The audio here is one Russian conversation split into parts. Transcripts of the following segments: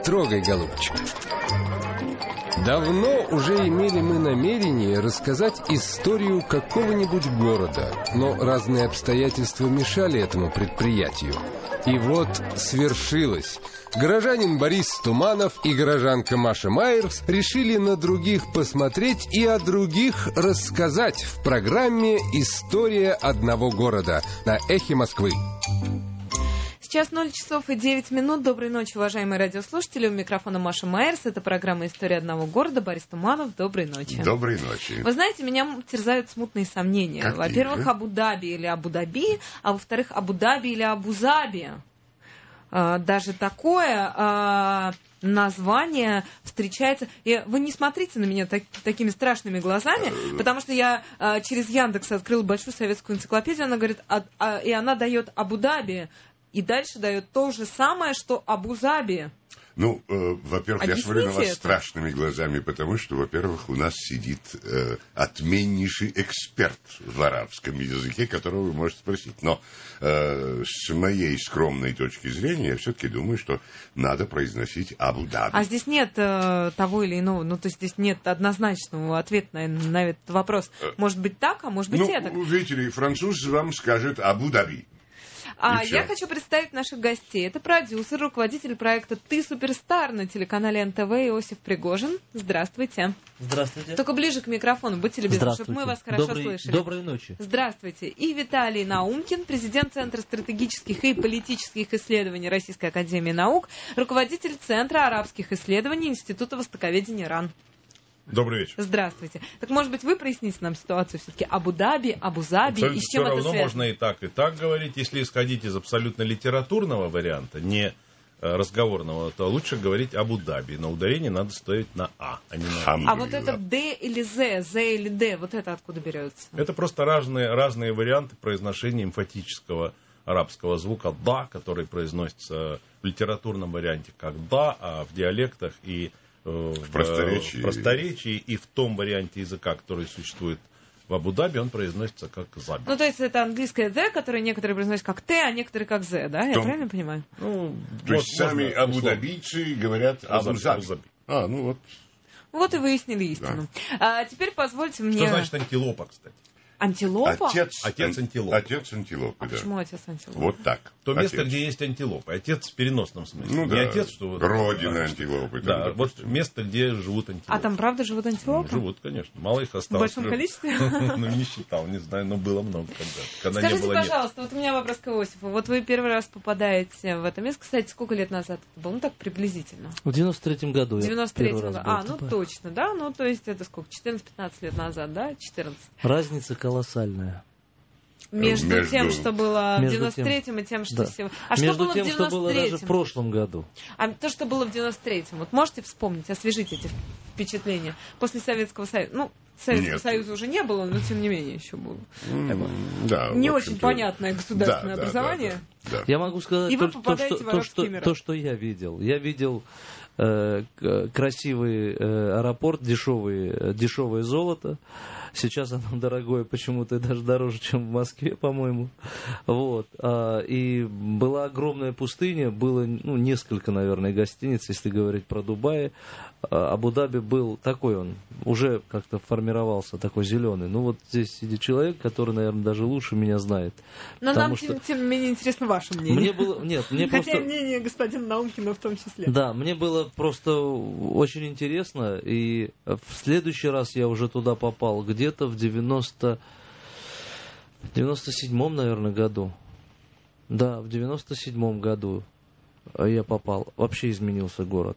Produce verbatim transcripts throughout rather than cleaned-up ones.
трогай, голубчик. Давно уже имели мы намерение рассказать историю какого-нибудь города, но разные обстоятельства мешали этому предприятию. И вот свершилось. Горожанин Борис Туманов и горожанка Маша Майерс решили на других посмотреть и о других рассказать в программе «История одного города» на Эхе Москвы. Сейчас ноль часов и девять минут. Доброй ночи, уважаемые радиослушатели. У микрофона Маша Майерс. Это программа «История одного города». Борис Туманов. Доброй ночи. Доброй ночи. Вы знаете, меня терзают смутные сомнения. Какие Во-первых, же? Абу-Даби или Абу-Даби, а во-вторых, Абу-Даби или Абу-Заби. А, даже такое а, название встречается. И вы не смотрите на меня так, такими страшными глазами, потому что я а, через Яндекс открыла большую советскую энциклопедию, она говорит, а, а, и она дает Абу-Даби. И дальше дает то же самое, что Абу-Заби. Ну, э, во-первых, Объясните я смотрю на вас это. страшными глазами, потому что, во-первых, у нас сидит э, отменнейший эксперт в арабском языке, которого вы можете спросить. Но э, с моей скромной точки зрения, я все-таки думаю, что надо произносить Абу-Даби. А здесь нет э, того или иного, ну, то есть здесь нет однозначного ответа на, на этот вопрос. Может быть так, а может быть ну, это. видите ли, француз вам скажет Абу-Даби. А И я всё. хочу представить наших гостей. Это продюсер, руководитель проекта «Ты суперстар» на телеканале эн тэ вэ Иосиф Пригожин. Здравствуйте. Здравствуйте. Только ближе к микрофону, будьте любезны, чтобы мы вас хорошо Добрый, слышали. Доброй ночи. Здравствуйте. И Виталий Наумкин, президент Центра стратегических и политических исследований Российской академии наук, руководитель Центра арабских исследований Института востоковедения РАН. Добрый вечер. Здравствуйте. Так, может быть, вы проясните нам ситуацию все-таки Абу-Даби, Абу-Заби, и с Все чем это равно связано? можно и так, и так говорить. Если исходить из абсолютно литературного варианта, не э, разговорного, то лучше говорить Абу-Даби. Но ударение надо ставить на А, а не на Хам. А. А вот это Д или З, З или Д, вот это откуда берется? Это просто разные, разные варианты произношения эмфатического арабского звука «да», который произносится в литературном варианте как «да», а в диалектах и в, В просторечии. в просторечии и в том варианте языка, который существует в Абу-Даби, он произносится как «заби». Ну, то есть это английское «the», которое некоторые произносят как «т», а некоторые как «з», да? Я Том- правильно понимаю? Ну, То есть вот сами можно абу-дабийцы говорят Абу-Заби, Абу-Заби. Абу-Заби. А, ну вот. Вот и выяснили истину. А теперь позвольте мне... Что значит антилопа, кстати? Антилопа? Отец, Отец ан- антилопы. Отец антилопы, А да. почему отец антилопа? Вот так. То место, Отец. где есть антилопы. Отец в переносном смысле. Ну Не да. отец, что... вот- Родина а, антилопы. там, Да, вот допустим. место, где живут антилопы. А там правда живут антилопы? Ну, живут, конечно. Мало их В осталось. большом количестве? Ну, не считал, не знаю, но было много когда-то. Когда не Скажите, было, нет. пожалуйста, вот у меня вопрос к Иосифу. Вот вы первый раз попадаете в это место. Кстати, сколько лет назад это было? Ну, так приблизительно. В девяносто третьем году В я девяносто первый третьем раз году. был А, в ну Дубае. точно, да? Ну, то есть это сколько? четырнадцать-пятнадцать лет назад, да? четырнадцать. Разница колоссальная. Между, Между- тем, что было в Между девяносто третьем и тем, что Да. сегодня. А что Между было тем, в что было девяносто даже в третьем? прошлом году. А то, что было в девяносто третьем, вот можете вспомнить, освежить эти впечатления? После Советского Союза. Ну, Советского Нет. Союза уже не было, но тем не менее еще было. М, да, Не в очень общем-то, понятное государственное да, да, образование. да, да. Я могу сказать И вы только то, попадаете что, в то, Арабский что, Эмират. то, что я видел. Я видел э, к- красивый э, аэропорт, дешевый, э, дешевое золото. Сейчас оно дорогое, почему-то даже дороже, чем в Москве, по-моему. Вот. А, и была огромная пустыня, было ну, несколько, наверное, гостиниц, если говорить про Дубай. А, Абу-Даби был такой он, уже как-то формировался, такой зеленый. Ну вот здесь сидит человек, который, наверное, даже лучше меня знает. Но Потому нам, что тем, тем не менее, интересно ваше мнение. Мне было... Нет, мне Хотя просто... и мнение господина Наумкина в том числе. Да, мне было просто очень интересно, и в следующий раз я уже туда попал где-то в девяносто... девяносто седьмом, наверное, году. Да, в девяносто седьмом году я попал. Вообще изменился город.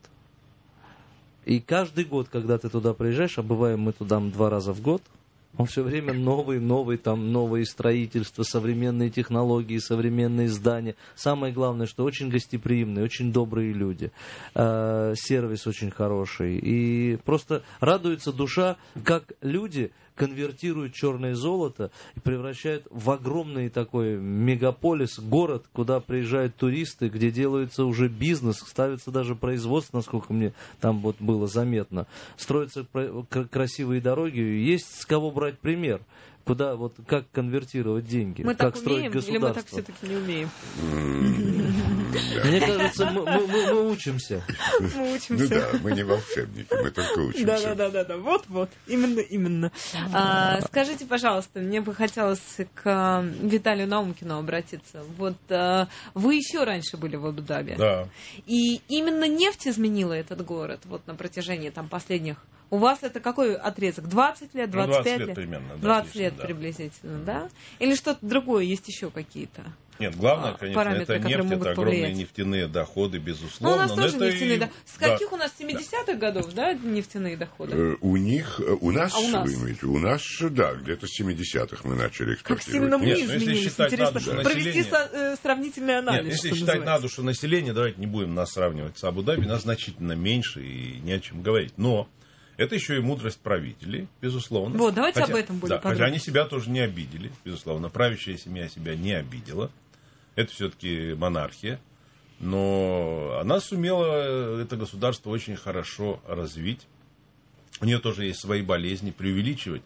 И каждый год, когда ты туда приезжаешь, а бываем мы туда два раза в год, он все время новый, новый, там новые строительства, современные технологии, современные здания. Самое главное, что очень гостеприимные, очень добрые люди. Э, сервис очень хороший. И просто радуется душа, как люди конвертируют черное золото и превращают в огромный такой мегаполис, город, куда приезжают туристы, где делается уже бизнес, ставится даже производство, насколько мне там вот было заметно. Строятся про- к- красивые дороги, есть с кого брать пример. Куда, вот, как конвертировать деньги, Мы как так строить умеем или мы так государство. все-таки не умеем? Мне кажется, мы, мы, мы, мы учимся. Мы учимся. Ну да, мы не волшебники, мы только учимся. Да, да, да, да, да. Вот, вот. Именно, именно. А, скажите, пожалуйста, мне бы хотелось к Виталию Наумкину обратиться. Вот а, вы еще раньше были в Абу-Даби. Да. И именно нефть изменила этот город вот на протяжении там последних. У вас это какой отрезок? двадцать лет, двадцать пять ну, двадцать лет лет? примерно. Да, двадцать отлично, лет да. приблизительно, да? Или что-то другое, есть еще какие-то? Нет, главное, а, конечно, параметры, это которые нефть, могут это огромные повлиять. нефтяные доходы, Ну, безусловно. у нас но тоже это нефтяные и- доходы. С да. каких у нас семидесятых годов, да, нефтяные доходы? Э, У них, э, у нас, А у нас? вы имеете, у нас, да, где-то с семидесятых мы начали Как экспортировать. сильно мы Нет, ну, если изменились. считать Интересно на душу провести населения- со- э, сравнительный анализ. Нет, если что считать на называется. душу населения, давайте не будем нас сравнивать с Абу-Даби, нас значительно меньше и не о чем говорить. Но это еще и мудрость правителей, безусловно. Вот, давайте об этом будем да, хотя подробнее. они себя тоже не обидели, безусловно. Правящая семья себя не обидела. Это все-таки монархия. Но она сумела это государство очень хорошо развить. У нее тоже есть свои болезни. Преувеличивать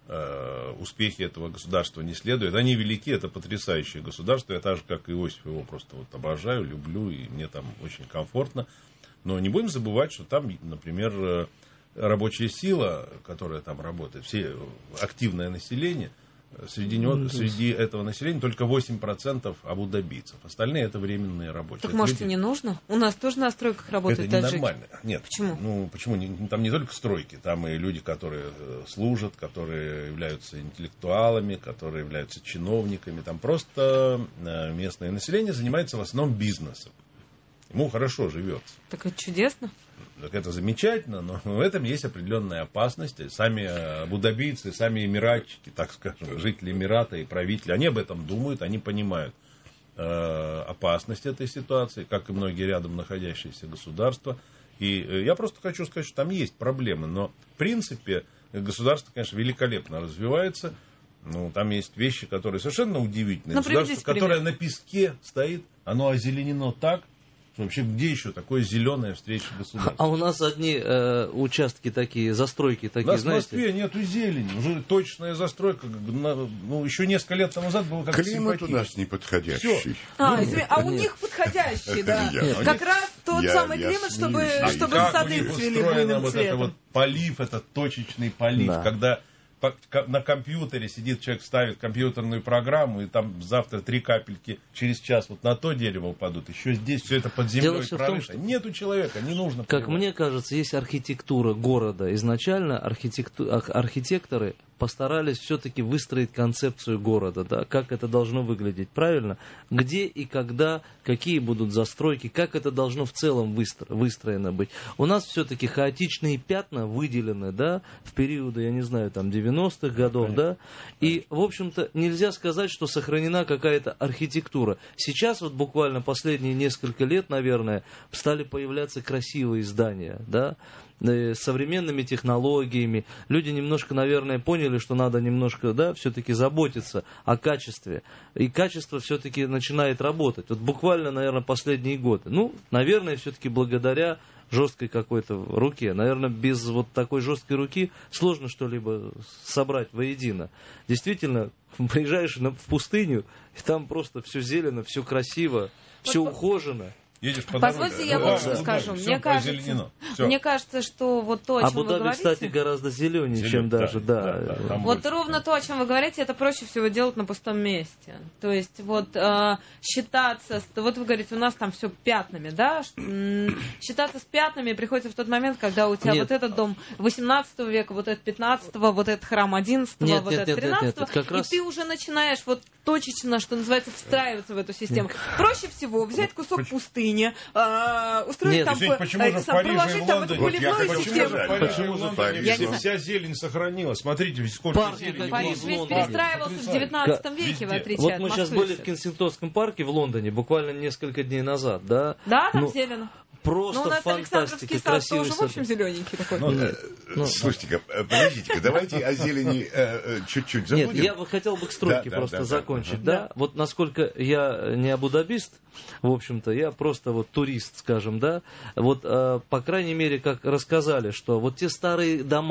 э, успехи этого государства не следует. Они велики, это потрясающее государство. Я так же, как и Иосиф, его просто вот обожаю, люблю, и мне там очень комфортно. Но не будем забывать, что там, например, э, рабочая сила, которая там работает, все активное население, среди, него, среди этого населения только восемь процентов абу-дабийцев. Остальные это временные рабочие. Так, Это может, люди- и не нужно? У нас тоже на стройках это работают таджики. ненормально. Нет. Почему? Ну, почему? Не- Там не только стройки, там и люди, которые э, служат, которые являются интеллектуалами, которые являются чиновниками. Там просто э, местное население занимается в основном бизнесом. Ему хорошо живется. Так это чудесно. Так это замечательно, но в этом есть определенная опасность. Сами абу-дабийцы, сами эмиратчики, так скажем, жители Эмирата и правители, они об этом думают, они понимают э, опасность этой ситуации, как и многие рядом находящиеся государства. И э, я просто хочу сказать, что там есть проблемы, но в принципе государство, конечно, великолепно развивается. Ну, там есть вещи, которые совершенно удивительные. Ну, Государство, приведите пример. которое на песке стоит, оно озеленено так, что вообще где еще такое зеленая встреча государства? А у нас одни э, участки такие, застройки У такие, нас в знаете. Москве нету зелени. Уже точная застройка. как бы, на- Ну, еще несколько лет тому назад было как-то Климат у симпатично. нас неподходящий. Всё. А, извини, а у них подходящий, да. Я- Как раз тот я- самый я климат, чтобы, смеюсь, я- чтобы Как у сады них цвели устроено буйным вот это цветом. вот полив, это точечный полив, Да. когда по- ка- на компьютере сидит человек, ставит компьютерную программу, и там завтра три капельки через час вот на то дерево упадут. Еще здесь все это под Дело землей всё в том, прорыто. что- Нету человека, не нужно. Как понимать. мне кажется, есть архитектура города. Изначально архитекту- ах- архитекторы постарались все-таки выстроить концепцию города, да, как это должно выглядеть, правильно? Где и когда, какие будут застройки, как это должно в целом выстро- выстроено быть. У нас все-таки хаотичные пятна выделены, да, в периоды, я не знаю, там, девяностых годов, да, и, в общем-то, нельзя сказать, что сохранена какая-то архитектура. Сейчас, вот буквально последние несколько лет, наверное, стали появляться красивые здания, да, э, с современными технологиями. Люди немножко, наверное, поняли, что надо немножко, да, все-таки заботиться о качестве. И качество все-таки начинает работать. Вот буквально, наверное, последние годы. Ну, наверное, все-таки благодаря жесткой какой-то руке. Наверное, без вот такой жесткой руки сложно что-либо собрать воедино. Действительно, приезжаешь на- в пустыню, и там просто все зелено, все красиво, все ухожено. Едешь по Позвольте, дороге, я да, вот да, что да, скажу. всё Мне кажется, озеленено. Всё. мне кажется, что вот то, о чем вы Абу-Даби, говорите... кстати, гораздо зеленее, Зелёный, чем да, даже, да. да, да, там Вот больше. ровно то, о чем вы говорите, это проще всего делать на пустом месте. То есть вот э, считаться, с- вот вы говорите, у нас там все пятнами, да? Ш- м, Считаться с пятнами приходится в тот момент, когда у тебя Нет. вот этот дом восемнадцатого века, вот этот пятнадцатого, вот этот храм одиннадцатого, Нет, вот нет, этот нет, нет, нет, тринадцатого, это как и раз- ты уже начинаешь вот точечно, что называется, встраиваться в эту систему. Проще всего взять кусок пустыни, э, устроить Нет, там, Извините, по- почему э, же в сам, Париже и проложить в там Лондоне? эту Вот я поливную хочу Почему систему. же в сказать, Париже и почему в же Лондоне Париж? Я не вся- знаю. вся зелень сохранилась? Смотрите, ведь сколько Парки зелени. какие Париж в весь Лондоне. перестраивался в Потрясающе. девятнадцатом веке, в Везде. отличие Вот от мы сейчас Москвы были в всё. Кенсингтонском парке в Лондоне, буквально несколько дней назад, да? Да, там Ну, зелено. Просто Ну, у нас фантастика, Александровский сад красивый тоже, в сад. общем, зелененький такой. Ну, Э, Ну, Слушайте-ка, э, подождите-ка, давайте о зелени э, э, чуть-чуть забудем. Нет, я бы хотел бы к стройке Да, да, просто да, да, закончить, да. да? Вот насколько я не абудабист, в общем-то, я просто вот турист, скажем, да? Вот, э, по крайней мере, как рассказали, что вот те старые дома,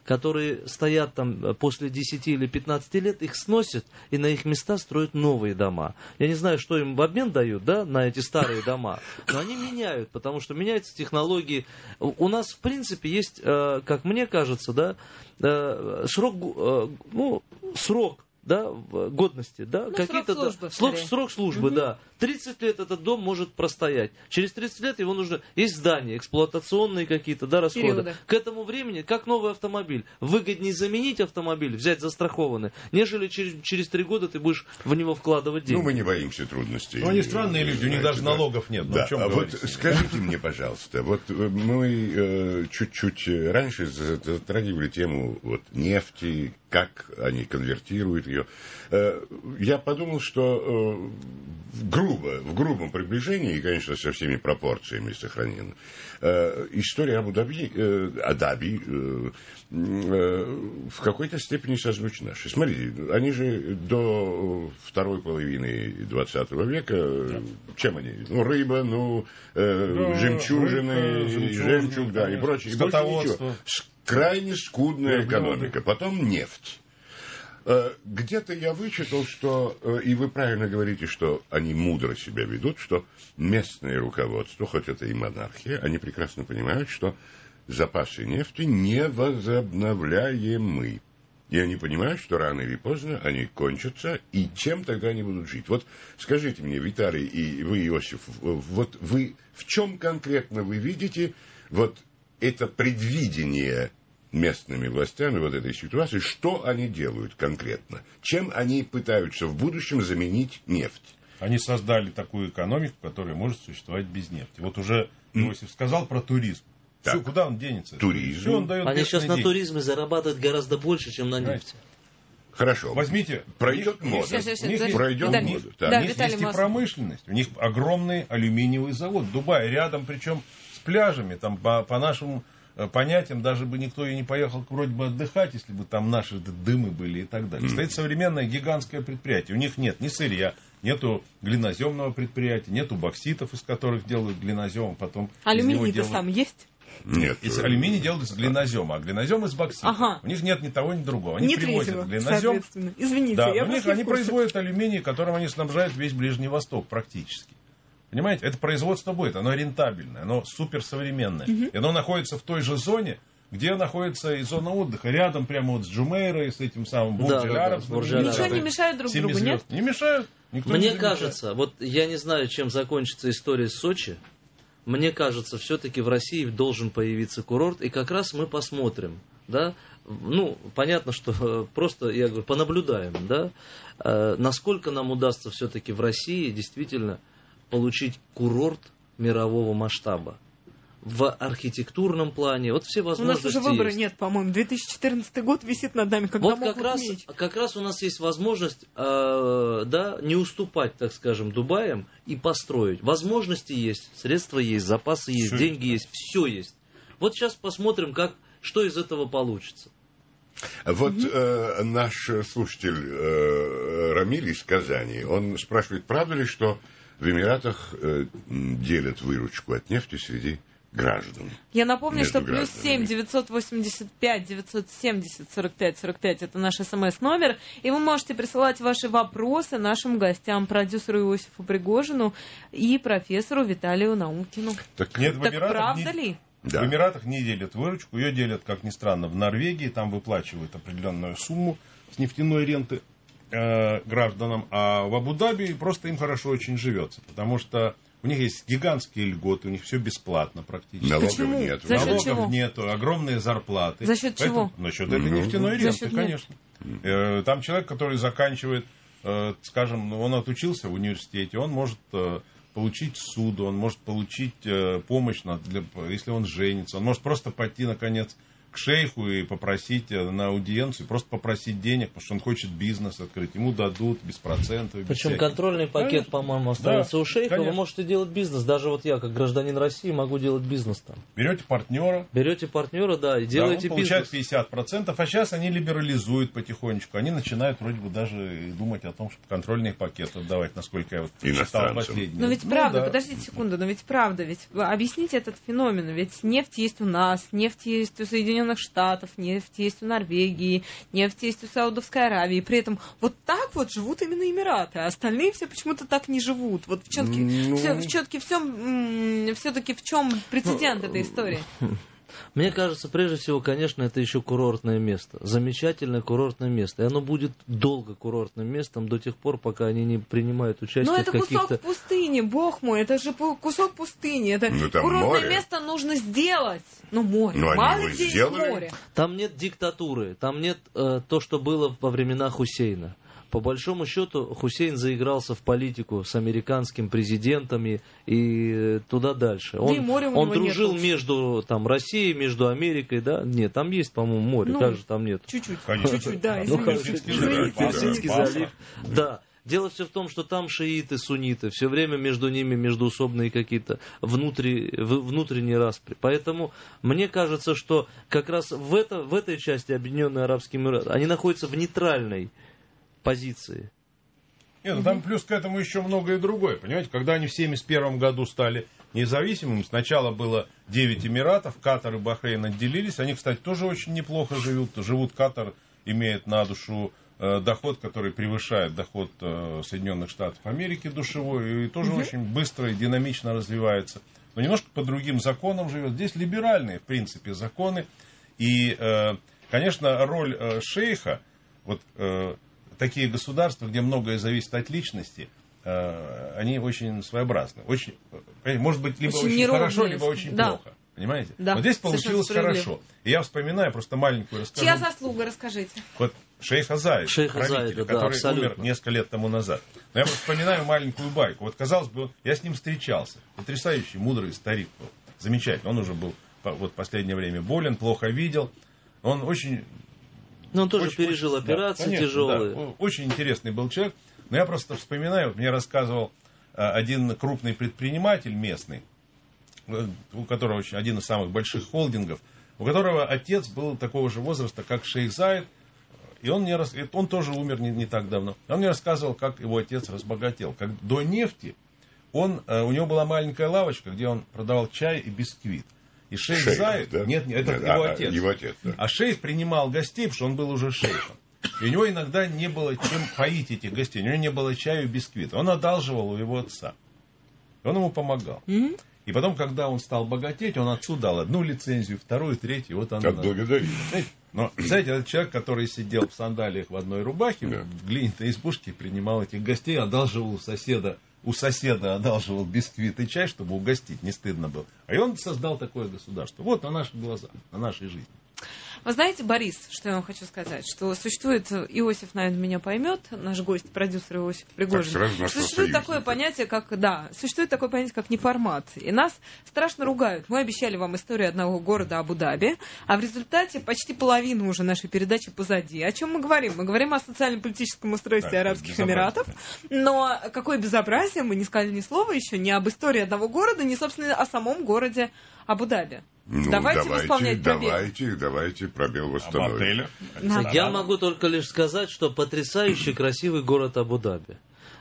которые стоят там после десяти или пятнадцати лет, их сносят и на их места строят новые дома. Я не знаю, что им в обмен дают, да, на эти старые дома, но они меняют, потому что меняются технологии. У нас, в принципе, есть, как мне кажется, да, срок, ну, срок, да, годности, да, ну, какие-то срок службы, да, срок, срок службы, угу. да. тридцать лет этот дом может простоять. Через тридцать лет его нужно... Есть здания, эксплуатационные какие-то, да, расходы. Периоды. К этому времени, как новый автомобиль, выгоднее заменить автомобиль, взять застрахованный, нежели через, через три года ты будешь в него вкладывать деньги. Ну, мы не боимся трудностей. Ну, они странные люди, у них даже да. налогов нет. Да. О чем а говорить? Вот скажите мне, пожалуйста, вот мы э, чуть-чуть раньше затрагивали тему вот, нефти, как они конвертируют ее. Я подумал, что грубо, в грубом приближении, и, конечно, со всеми пропорциями сохранена, история Абу-Даби, Адаби в какой-то степени созвучна нашей. Смотрите, они же до второй половины двадцатого века, да. чем они? Ну, рыба, ну, да, жемчужины, рыбка, жемчуг, да, и прочее. И больше ничего. Крайне скудная экономика. Потом нефть. Где-то я вычитал, что, и вы правильно говорите, что они мудро себя ведут, что местное руководство, хоть это и монархия, они прекрасно понимают, что запасы нефти невозобновляемы. И они понимают, что рано или поздно они кончатся, и чем тогда они будут жить? Вот скажите мне, Виталий, и вы, Иосиф, вот вы в чем конкретно вы видите вот это предвидение местными властями вот этой ситуации, что они делают конкретно? Чем они пытаются в будущем заменить нефть? Они создали такую экономику, которая может существовать без нефти. Вот уже Иосиф сказал про туризм. Все, куда он денется? Туризм. Все он дает. Они сейчас деньги. На туризме зарабатывают гораздо больше, чем на нефти. Хорошо. Возьмите. Пройдет у них, мода. Сейчас, сейчас, у них Пройдет Виталий, мода. Да, Да, у них Виталий есть и Маслов. промышленность. У них огромный алюминиевый завод. Дубай рядом, причем с пляжами. Там по, по нашим понятиям даже бы никто и не поехал вроде бы отдыхать, если бы там наши дымы были и так далее. Mm. Стоит современное гигантское предприятие. У них нет ни сырья, нету глиноземного предприятия, нету бокситов, из которых делают глинозем, потом алюминий-то делают... сам есть? Нет. Из алюминия делают из глинозема, а глинозем из боксита. Ага. У них нет ни того, ни другого. Они не привозят третьего, глинозем. Извините, да, я у них они производят алюминий, которым они снабжают весь Ближний Восток практически. Понимаете, это производство будет, оно рентабельное, оно суперсовременное. Угу. И оно находится в той же зоне, где находится и зона отдыха. Рядом прямо вот с Джумейрой, с этим самым Бурдж-Аль-Араб. Да, да, да. Ничего не мешает друг другу, нет? Не мешают. Никто Мне не кажется, вот я не знаю, чем закончится история с Сочи. Мне кажется, все-таки в России должен появиться курорт, и как раз мы посмотрим, да, ну, понятно, что просто, я говорю, понаблюдаем, да, э, насколько нам удастся все-таки в России действительно получить курорт мирового масштаба. В архитектурном плане, вот все возможности. У нас уже выбора есть. нет, по-моему. две тысячи четырнадцатый год висит над нами, когда вот как раз, как раз у нас есть возможность э, да, не уступать, так скажем, Дубаям и построить. Возможности есть, средства есть, запасы есть, все деньги есть, все есть. Вот сейчас посмотрим, как, что из этого получится. Вот mm-hmm. э, наш слушатель э, Рамиль из Казани, он спрашивает, правда ли, что в Эмиратах э, делят выручку от нефти среди граждан. Я напомню, что плюс семь девятьсот восемьдесят пять девятьсот семьдесят сорок пять сорок пять это наш смс-номер, и вы можете присылать ваши вопросы нашим гостям, продюсеру Иосифу Пригожину и профессору Виталию Наумкину. Так, нет, так правда не... ли? Да. В Эмиратах не делят выручку, ее делят, как ни странно, в Норвегии, там выплачивают определенную сумму с нефтяной ренты э, гражданам, а в Абу-Даби просто им хорошо очень живется, потому что у них есть гигантские льготы, у них все бесплатно практически. Налогов Почему? нет. За счет Налогов чего? нету, огромные зарплаты. За счет Поэтому, чего? За счет этой нефтяной ренты, счет конечно. Э, там человек, который заканчивает, э, скажем, он отучился в университете, он может э, получить суду, он может получить э, помощь, на, для, если он женится, он может просто пойти, наконец, к шейху и попросить на аудиенцию, просто попросить денег, потому что он хочет бизнес открыть. Ему дадут без процентов. Без Причем всяких. контрольный пакет, конечно, по-моему, остается да, у шейха. Конечно. Вы можете делать бизнес. Даже вот я, как гражданин России, могу делать бизнес там. Берете партнера. Берете партнера, да, и делаете да, он бизнес. Получает пятьдесят процентов, а сейчас они либерализуют потихонечку. Они начинают вроде бы даже думать о том, чтобы контрольный пакет отдавать, насколько я вот читал последний. Но ведь ну, правда, да. подождите секунду, но ведь правда, ведь объясните этот феномен. Ведь нефть есть у нас, нефть есть у Соединенных Соединенных Штатов, нефть есть у Норвегии, нефть есть у Саудовской Аравии. При этом вот так вот живут именно Эмираты, а остальные все почему-то так не живут. Вот все-таки Ну. все, все-таки в чем, все-таки в чем прецедент этой истории? Мне кажется, прежде всего, конечно, это еще курортное место. Замечательное курортное место. И оно будет долго курортным местом до тех пор, пока они не принимают участие Но в это каких-то... кусок пустыни, бог мой, это же пу- кусок пустыни. Это Ну, там курортное море. место нужно сделать. Ну, море. Ну, они Мало его где есть сделали. море. Там нет диктатуры, там нет э, то, что было во времена Хусейна. По большому счету, Хусейн заигрался в политику с американским президентом и, и э, туда дальше. Да Он, и моря у он него дружил нету. между там, Россией, между Америкой, да? Нет, там есть, по-моему, море, Ну, как же там нет? Чуть-чуть, Конечно. чуть-чуть, да, Ну, извините. Персидский Извините. залив. Персидский Басра. залив. Да. Дело все в том, что там шииты, сунниты, все время между ними междуусобные какие-то внутри, в- внутренние распри. Поэтому мне кажется, что как раз в, это, в этой части Объединенные Арабские Эмираты, они находятся в нейтральной позиции. Нет, ну там плюс к этому еще многое другое. Понимаете, когда они в семьдесят первом году стали независимыми, сначала было девять эмиратов, Катар и Бахрейн отделились. Они, кстати, тоже очень неплохо живут. Живут Катар имеет на душу э, доход, который превышает доход э, Соединенных Штатов Америки душевой. И тоже Мгм. очень быстро и динамично развивается. Но немножко по другим законам живет. Здесь либеральные, в принципе, законы. И, э, конечно, роль э, шейха, вот э, такие государства, где многое зависит от личности, э, они очень своеобразны. Очень, э, может быть, либо Очень очень, неровные. хорошо, либо очень Да. плохо. Понимаете? Да, Вот здесь совершенно получилось справедливо. хорошо. И я вспоминаю просто маленькую расскажу. Чья заслуга, расскажите? Вот шейха Заид, Шейха правитель, Заида, да, который абсолютно. умер несколько лет тому назад. Но я просто вспоминаю маленькую байку. Вот, казалось бы, я с ним встречался. Потрясающий, мудрый старик был. Замечательно. Он уже был по- вот, в последнее время болен, плохо видел. Он очень... Но он тоже очень- пережил очень- да, операции конечно, тяжелые. да. Очень интересный был человек. Но я просто вспоминаю, вот мне рассказывал а, один крупный предприниматель местный, э, у которого очень, один из самых больших холдингов, у которого отец был такого же возраста, как шейх Заид, и он, мне рас... он тоже умер не, не так давно. Он мне рассказывал, как его отец разбогател. Как до нефти он, э, у него была маленькая лавочка, где он продавал чай и бисквит. И шейх, Шейх, Заид, да? нет, нет, это Нет, его а, отец. его отец, да. А шейх принимал гостей, потому что он был уже шейхом. И у него иногда не было чем поить этих гостей. У него не было чаю и бисквита. Он одалживал у его отца. Он ему помогал. Мгм. И потом, когда он стал богатеть, он отцу дал одну лицензию, вторую, третью. Вот она. Отблагодарили. Знаете, но, знаете, этот человек, который сидел в сандалиях в одной рубахе, Да. в глиняной избушке, принимал этих гостей, одалживал у соседа, у соседа одалживал бисквит и чай, чтобы угостить, не стыдно было. А и он создал такое государство. Вот на наших глазах, на нашей жизни. Вы знаете, Борис, что я вам хочу сказать? Что существует, Иосиф, наверное, меня поймет, наш гость, продюсер Иосиф Пригожин. Так, сразу нашего Существует союзника. такое понятие, как, да, существует такое понятие, как неформат. И нас страшно ругают. Мы обещали вам историю одного города Абу-Даби, а в результате почти половина уже нашей передачи позади. О чем мы говорим? Мы говорим о социально-политическом устройстве Да, Арабских безобразие. Эмиратов. Но какое безобразие, мы не сказали ни слова еще ни об истории одного города, ни, собственно, о самом городе Абу-Даби. Ну, давайте, давайте, восполнять пробел. давайте, давайте пробел Об восстановим. отелях. Да. Я могу только лишь сказать, что потрясающий красивый город Абу-Даби.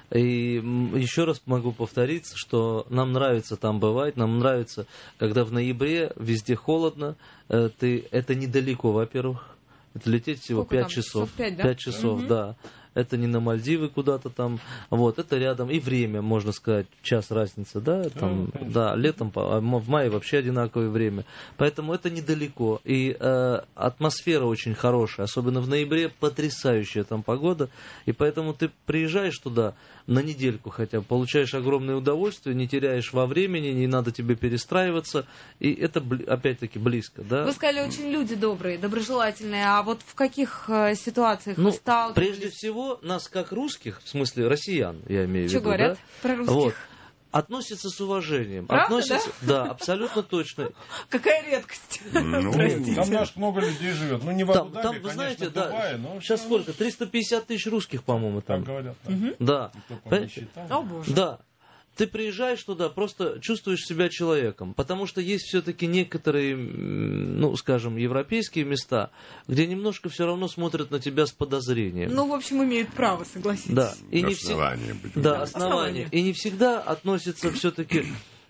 И м, еще раз могу повториться, что нам нравится там бывать, нам нравится, когда в ноябре везде холодно, э, ты, это недалеко, во-первых, это лететь всего Сколько пять там? часов. Часов пять, да? пять часов, Мгм. да. Это не на Мальдивы куда-то там, вот, это рядом, и время, можно сказать, час разница, да, там, конечно. да, летом, по- а в мае вообще одинаковое время, поэтому это недалеко, и э, атмосфера очень хорошая, особенно в ноябре, потрясающая там погода, и поэтому ты приезжаешь туда на недельку хотя бы, получаешь огромное удовольствие, не теряешь во времени, не надо тебе перестраиваться, и это, бли- опять-таки, близко, да. Вы сказали, очень люди добрые, доброжелательные. А вот в каких э, ситуациях Ну, вы сталкивались? прежде всего, нас как русских, в смысле россиян, я имею в Что виду, говорят да, про русских? вот, относятся с уважением. Правда, относятся, да? абсолютно точно. Какая редкость. Ну, Простите. Там наш много людей живет. Ну, не в Там, Абу-Даби, там, вы конечно, знаете, в да, Дубае, но сейчас всё равно сколько? триста пятьдесят тысяч русских, по-моему, Так там. говорят. Да. Да. Кто Понимаете? посчитал? О, боже. Да. Ты приезжаешь туда, просто чувствуешь себя человеком, потому что есть все-таки некоторые, м, ну, скажем, европейские места, где немножко все равно смотрят на тебя с подозрением. Ну, в общем, имеют право, согласитесь. Да. И не все... Основание, будем Да, говорить. основание. И не всегда относятся все-таки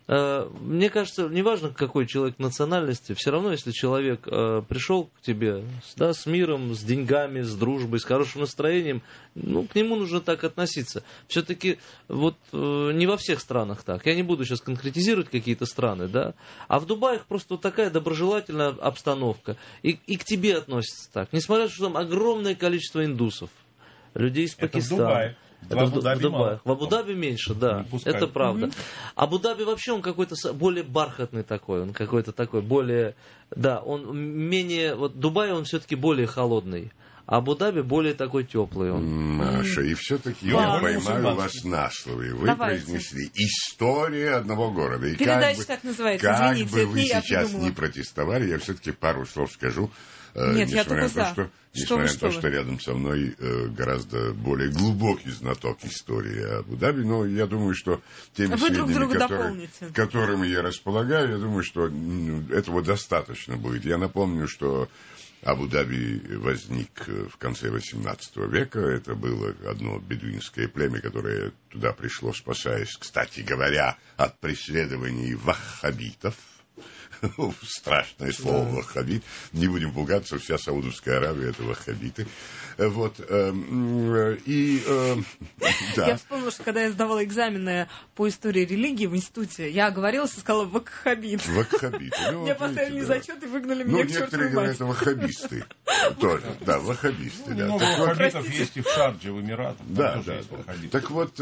Мне кажется, неважно, какой человек национальности, все равно, если человек э, пришел к тебе, да, с миром, с деньгами, с дружбой, с хорошим настроением, ну, к нему нужно так относиться. Все-таки вот э, не во всех странах так. Я не буду сейчас конкретизировать какие-то страны, да, а в Дубае просто вот такая доброжелательная обстановка. И, и к тебе относятся так. Несмотря на то, что там огромное количество индусов, людей из Пакистана. Это в, в, в Дубае. В Абу-Даби меньше, да, это правда. Mm-hmm. Абу-Даби вообще он какой-то более бархатный такой, он какой-то такой более, да, он менее, вот Дубай он все-таки более холодный, а Абу-Даби более такой теплый он. Маша, и все-таки я поймаю вас на слово. Вы Давайте. произнесли история одного города. И Передача как бы, так называется, как извините, бы вы сейчас придумала. не протестовали, я все-таки пару слов скажу. Нет, несмотря я только на за. то, что, что несмотря вы, на то, что, что рядом со мной э, гораздо более глубокий знаток истории Абу-Даби, но я думаю, что теми вы друг сведениями, друга которые, которыми я располагаю, я думаю, что ну, этого достаточно будет. Я напомню, что Абу-Даби возник в конце восемнадцатого века. Это было одно бедуинское племя, которое туда пришло, спасаясь, кстати говоря, от преследований ваххабитов. Страшное слово ваххабит. Не будем пугаться, вся Саудовская Аравия это ваххабиты. Вот. Э, и, э, да. Я вспомнила, что когда я сдавала экзамены по истории религии в институте, я оговорилась и сказала ваххабит. Ваххабиты. Ну, мне поставили незачет и выгнали меня к чертовой матери. Ну, некоторые говорят, ваххабисты. Тоже, да, ваххабисты. Ну, много ваххабитов есть и в Шардже, в Эмиратах. Да, да. Так вот,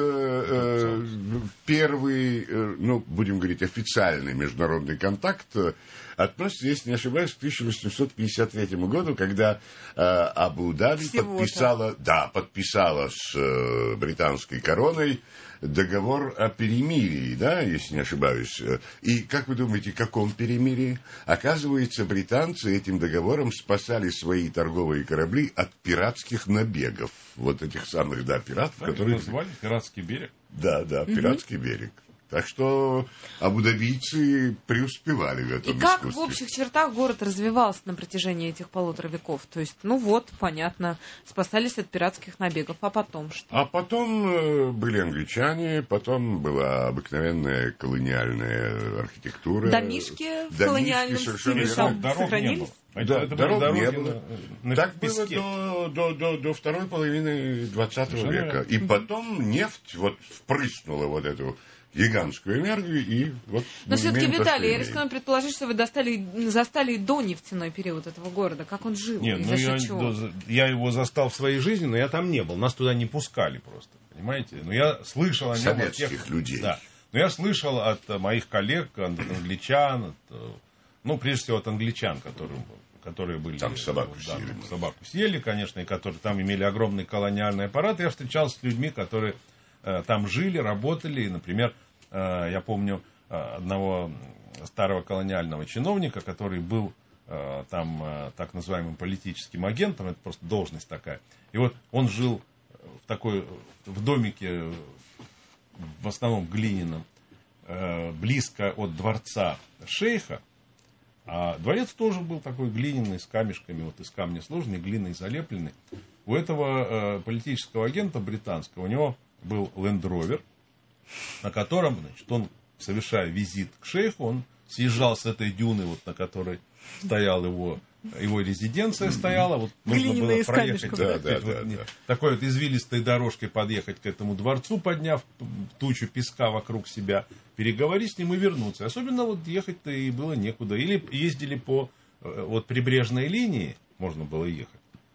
первый, ну, будем говорить, официальный международный контакт относится, если не ошибаюсь, к тысяча восемьсот пятьдесят третьему году, когда э, Абу-Даби подписала, да, подписала с э, британской короной договор о перемирии, да, если не ошибаюсь. И как вы думаете, каком перемирии? Оказывается, британцы этим договором спасали свои торговые корабли от пиратских набегов. Вот этих самых, да, пиратов, да, которые... называли пиратский берег. Да, да, пиратский угу. берег. Так что абу-дабийцы преуспевали в этом И как искусстве. в общих чертах город развивался на протяжении этих полутора веков? То есть, ну вот, понятно, спасались от пиратских набегов. А потом что? А потом э, были англичане, потом была обыкновенная колониальная архитектура. Домишки в колониальном стиле сохранились? Это, да, это дорог дороги не было. На, на так песке. было до, до, до, до второй половины двадцатого века. И потом нефть вот впрыснула вот эту гигантскую энергию, и вот... Но все-таки, Виталий, я рискну предположить, что вы достали, застали до нефтяной период этого города. Как он жил? Нет, ну я, до, я его застал в своей жизни, но я там не был. Нас туда не пускали просто, понимаете? Но я слышал о нем... Советских от тех, людей. Да. Но я слышал от моих коллег, от англичан, от, ну, прежде всего, от англичан, которые, которые были... Там собаку да, съели. Там собаку съели, конечно, и которые там имели огромный колониальный аппарат. Я встречался с людьми, которые... там жили, работали, и, например, я помню одного старого колониального чиновника, который был там так называемым политическим агентом, это просто должность такая. И вот он жил в такой, в домике, в основном глиняном, близко от дворца шейха, а дворец тоже был такой глиняный, с камешками, вот из камня сложный, глиной залепленный. У этого политического агента британского, у него был Land Rover, на котором, значит, он, совершая визит к шейху, он съезжал с этой дюны, вот, на которой стоял его, его резиденция стояла, вот нужно было проехать, да, да, вот, да, не, да. такой вот извилистой дорожкой подъехать к этому дворцу, подняв тучу песка вокруг себя, переговорить с ним и вернуться. Особенно вот ехать-то и было некуда. Или ездили по вот прибрежной линии, можно было ехать.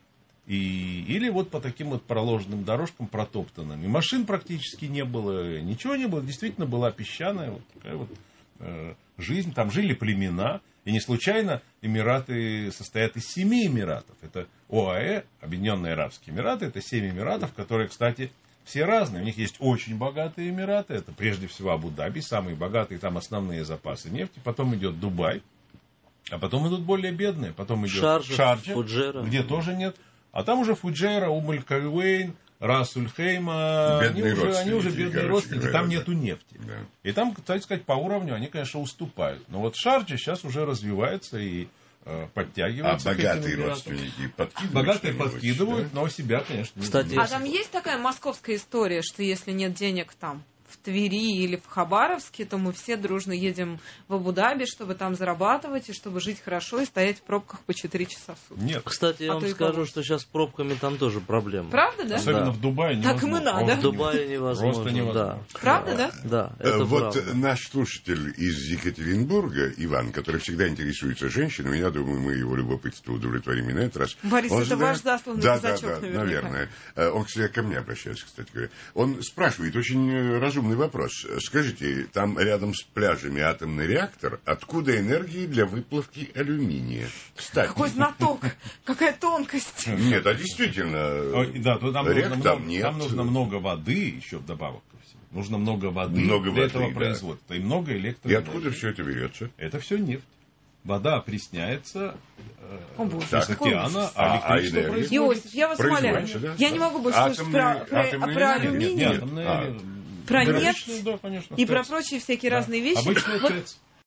И, или вот по таким вот проложенным дорожкам протоптанным. И машин практически не было, ничего не было. Действительно была песчаная вот такая вот э, жизнь. Там жили племена. И не случайно Эмираты состоят из семи Эмиратов. Это ОАЭ, Объединенные Арабские Эмираты. Это семь Эмиратов, которые, кстати, все разные. У них есть очень богатые Эмираты. Это прежде всего Абу-Даби, самые богатые. Там основные запасы нефти. Потом идет Дубай. А потом идут более бедные. Потом идет Шарджа, Шарджа, Фуджейра, где тоже нет. А там уже Фуджейра, Ум-эль-Кавейн, Рас-уль-Хейма, они уже, они уже бедные родственники, говоря, там да. нету нефти. Да. И там, кстати сказать, по уровню они, конечно, уступают. Но вот Шарджа сейчас уже развивается и э, подтягивается. А богатые родственники подкидывают? Богатые подкидывают, да? Но себя, конечно, не Кстати, а там есть такая московская история, что если нет денег там, в Твери или в Хабаровске, то мы все дружно едем в Абу-Даби, чтобы там зарабатывать, и чтобы жить хорошо и стоять в пробках по четыре часа в сутки. Нет. Кстати, я А вам то и скажу, побольше. что сейчас с пробками там тоже проблема. Правда, да? Особенно Да. в Дубае невозможно. Так им и надо. В Дубае невозможно, Просто невозможно. да. Правда, да? Да, Э, это Вот правда. наш слушатель из Екатеринбурга, Иван, который всегда интересуется женщинами, я думаю, мы его любопытство удовлетворим и на этот раз. Борис, Он это ваш засланный да, казачок, да, да, наверняка. наверное. Э, Он, кстати, ко мне обращается, кстати говоря. Он спрашивает очень э, разумный вопрос. Скажите, там рядом с пляжами атомный реактор, откуда энергии для выплавки алюминия? Кстати. Какой знаток, какая тонкость. Нет, а действительно, Ой, Да, то там, рек нужно там много, нет. там нужно много воды еще вдобавок ко всему. Нужно много воды Много для воды, этого да. производства. И много И электроэнергии. откуда все это берется? Это все нефть. Вода опресняется э, О, боже, из какой океана, ужас. а А- а электричество энергия? производится. Иосиф, я вас умоляю, Производится, да? я не могу больше слушать Атомные- про, про, атомные про энергии? алюминий Нет, Нет. атомная, А. Про обычная, нефть да, конечно, и про ТЭЦ. прочие всякие Да. разные вещи. Обычная Вот ТЭЦ.